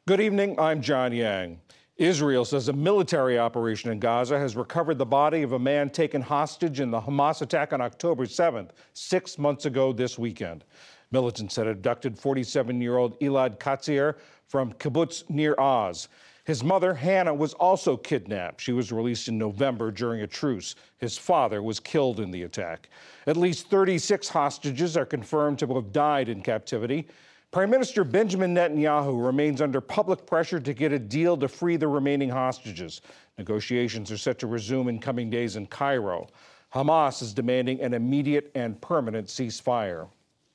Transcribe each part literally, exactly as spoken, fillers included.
Good evening, I'm John Yang. Israel says a military operation in Gaza has recovered the body of a man taken hostage in the Hamas attack on October seventh, six months ago this weekend. Militants had abducted forty-seven-year-old Elad Katzir from kibbutz Nir Oz. His mother, Hannah, was also kidnapped. She was released in November during a truce. His father was killed in the attack. At least thirty-six hostages are confirmed to have died in captivity. Prime Minister Benjamin Netanyahu remains under public pressure to get a deal to free the remaining hostages. Negotiations are set to resume in coming days in Cairo. Hamas is demanding an immediate and permanent ceasefire.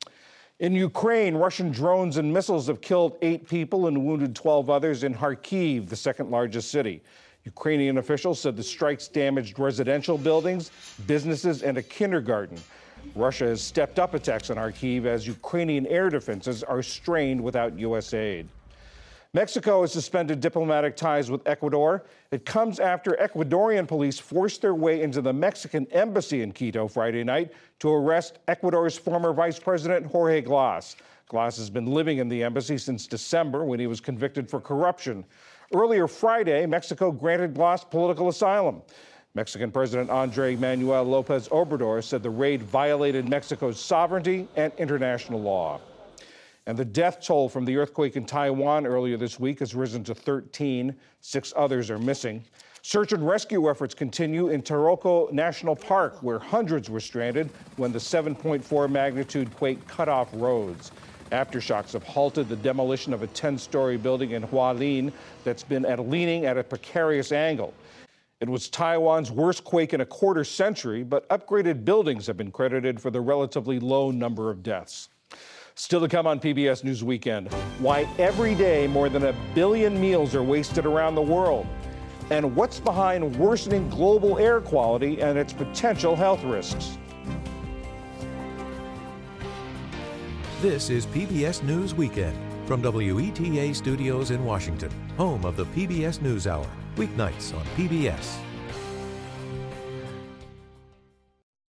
In Ukraine, Russian drones and missiles have killed eight people and wounded twelve others in Kharkiv, the second largest city. Ukrainian officials said the strikes damaged residential buildings, businesses, and a kindergarten. Russia has stepped up attacks on Kharkiv as Ukrainian air defenses are strained without U S aid. Mexico has suspended diplomatic ties with Ecuador. It comes after Ecuadorian police forced their way into the Mexican embassy in Quito Friday night to arrest Ecuador's former Vice President Jorge Glass. Glass has been living in the embassy since December when he was convicted for corruption. Earlier Friday, Mexico granted Glass political asylum. Mexican President Andrés Manuel López Obrador said the raid violated Mexico's sovereignty and international law. And the death toll from the earthquake in Taiwan earlier this week has risen to thirteen. Six others are missing. Search and rescue efforts continue in Taroko National Park, where hundreds were stranded when the seven point four magnitude quake cut off roads. Aftershocks have halted the demolition of a ten-story building in Hualien that's been at leaning at a precarious angle. It was Taiwan's worst quake in a quarter century, but upgraded buildings have been credited for the relatively low number of deaths. Still to come on P B S News Weekend, why every day more than a billion meals are wasted around the world, and what's behind worsening global air quality and its potential health risks. This is P B S News Weekend from W E T A Studios in Washington, home of the P B S NewsHour, weeknights on P B S.